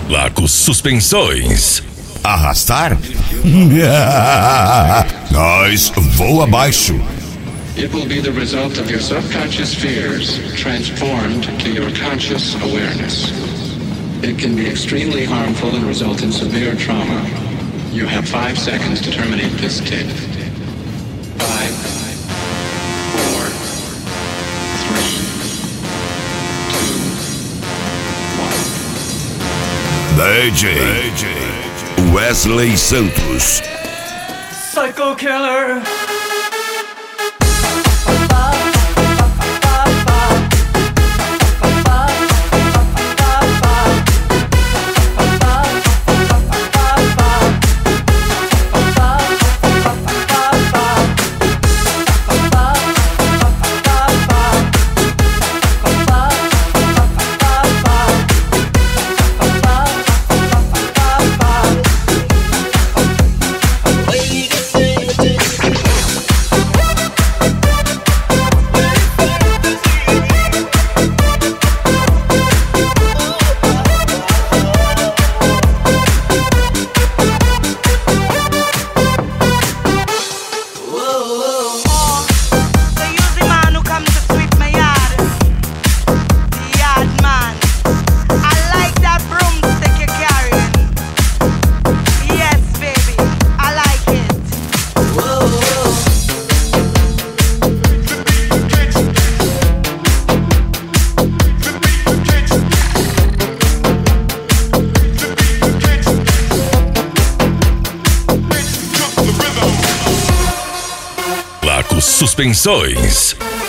Laco Suspensões. Arrastar? Nós voa abaixo. It will be the result of your subconscious fears transformed to your conscious awareness. It can be extremely harmful and result in severe trauma. You have 5 seconds to terminate this tape. 5, 4, 3, 2, 1. DJ Wesley Santos. Psycho Killer. Laco Suspensões.